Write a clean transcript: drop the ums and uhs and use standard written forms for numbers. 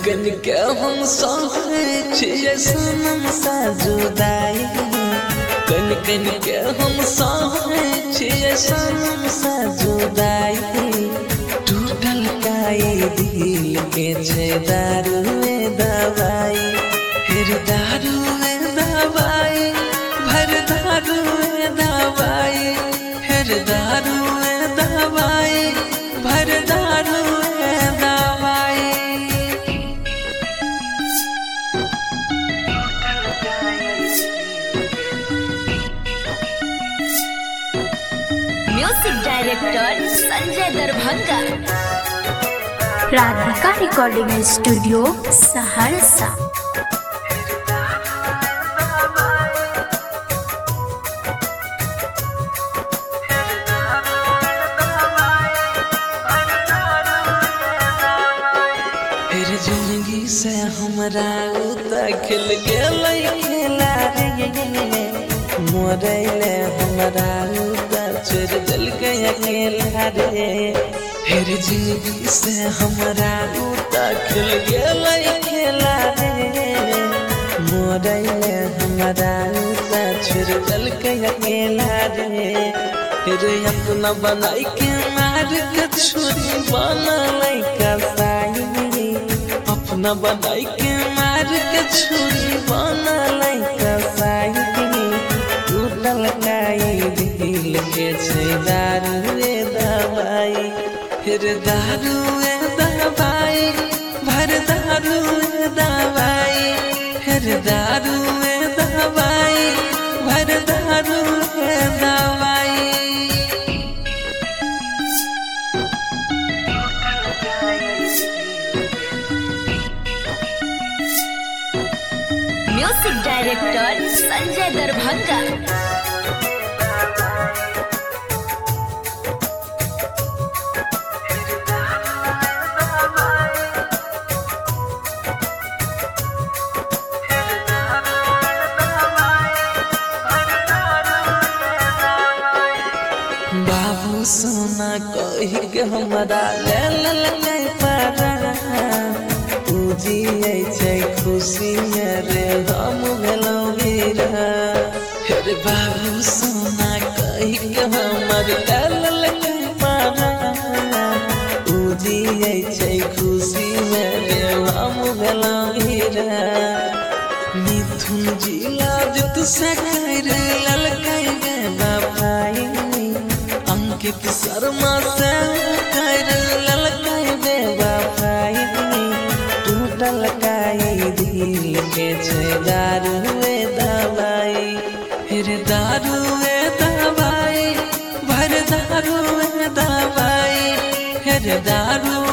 कन के हम सहे छियै सनम सा जुदाई कन के हम सहे छियै सनम सा जुदाई टूटल काई दिल के छै दारू में दवाई फिर दारू में दवाई भर दारू में दवाई फिर दारू में दवाई भर दारू में दवाई music director Sanjay Darbhanga. Radhika recording studio Saharsa. फिर जिंदगी से हमरा खिल गेलै खेला रे मोरैले हमरा छोड़ देलकै अकेला रे फिर जिंदगी से हमरा खिल गेलै खेला रे मोरैले हमरा छोड़ देलकै अकेला रे फिर अपना बनाई के मार के छोरी बनलै कसाई अपना बनाई के मार के छोरी बनलै कसाई टूटल काई दिल के छै दारू में दवाई फिर दारू में दवाई भर दारू में दवाई फिर दारू में दवाई भर दारू में दवाई म्यूजिक डायरेक्टर संजय दरभंगा। बाबू सोना कही के हमरा ले ललकै पारा तू जियै छै खुशी में रे हम भेलौ वीरा फिर बाबू सोना कही के हमरा ले ललकै पारा तू जियै छै खुशी में रे हम भेलौ वीरा मिथुन जिला जित से कर ललकै गे बापाई अंकित शर्मा से कर ललकै बेवफाई टूटल काई दिल के छै दारू में दवाई फिर दारू में दवाई भर दारू में दवाई फिर दारू